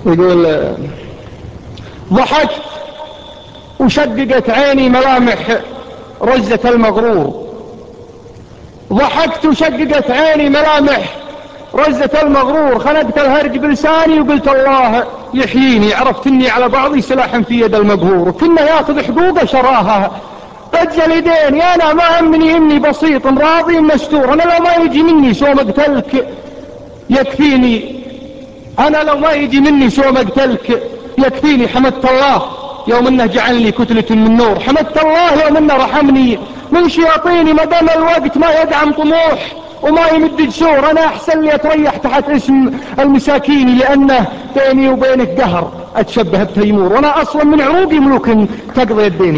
يقول ضحكت وشققت عيني ملامح رجة المغرور، ضحكت وشققت عيني ملامح رجة المغرور، خنقت الهرج بلساني وقلت الله يحييني، عرفت اني على بعضي سلاحا في يد المقهور، وكنا ياخذ حقوقه شراها رجل يدين، يا انا ما همني اني بسيط راضي مستور، انا لو ما يجي مني سوى مقتلك يكفيني، انا لو ما يجي مني سوى مقتلك يكفيني، حمدت الله يوم انه جعلني كتلة من نور، حمدت الله يوم انه رحمني من شياطيني، ما دام الوقت ما يدعم طموح وما يمد جسور، انا احسن لي اتريح تحت اسم المساكين، لانه بيني وبينك قهر اتشبه بتيمور، وانا اصلا من عروقي ملوك تقضي الدين،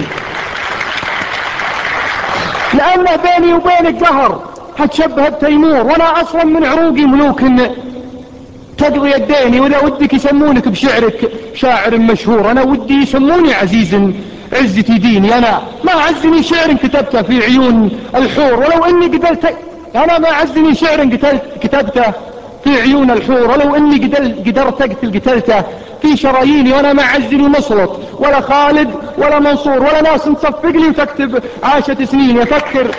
لانه بيني وبينك قهر اتشبه بتيمور، وانا اصلا من عروقي ملوك تقضي الدين، واذا ودك يسمونك بشعرك شاعر مشهور، انا ودي يسموني عزيز عزتي ديني، انا ما عزني شعر كتبته في عيون الحور، ولو اني قدرت، انا ما عزني شعر كتبته في عيون الحور، ولو اني قدرت قتلته في شراييني، وانا ما عزني مسلط ولا خالد ولا منصور، ولا ناس تصفق لي وتكتب عاشت سنين، يفكر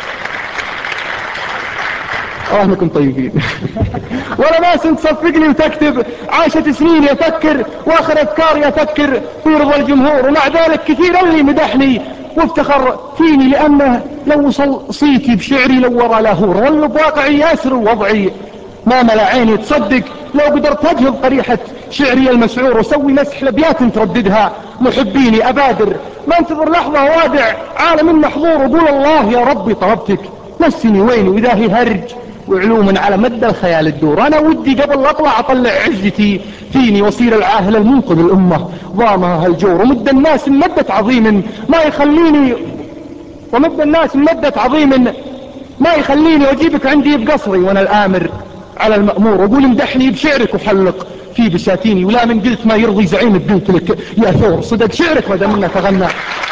انكم طيبين ولا ناس تصفق لي وتكتب عاشت سنين، يفكر واخر افكار يفكر في رضا الجمهور، ومع ذلك كثير اللي مدحني وافتخر فيني، لانه لو وصل صيتي بشعري لو ورا لاهور، والله بواقعي ياسر ووضعي ما ملا عيني، تصدق لو قدرت اجهض قريحة شعري المسعور وسوي مسح لبيات ترددها محبيني، ابادر ما انتظر لحظة وادع عالم محظور، وقول الله يا ربي طلبتك نسني ويني، واذا هي هرج وعلوم على مد الخيال الدور، انا ودي قبل لا اطلع اطلع عزتي فيني، واصير العاهل المنقذ الامه ضامها الجور، ومد الناس مدة عظيم ما يخليني، ومد الناس مدة عظيم ما يخليني واجيبك عندي بقصري وانا الامر على المأمور، وقول امدحني بشعرك وحلق في بساتيني، ولا من قلت ما يرضي زعيمك قلت لك يا ثور، صدق شعرك ما دام منه تغنى،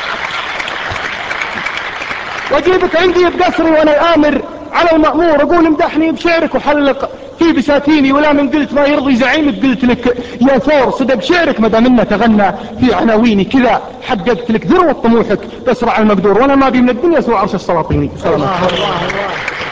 واجيبك عندي بقصري وانا الامر على المأمور، اقول امدحني بشعرك وحلق في بساتيني، ولا من قلت ما يرضي زعيمك قلت لك يا ثور، صدق شعرك ما دام انه تغنى في عناويني، كذا حققت لك ذروة طموحك باسرع المقدور، وانا ما بي من الدنيا سوى عرش السلاطيني. الله الله الله.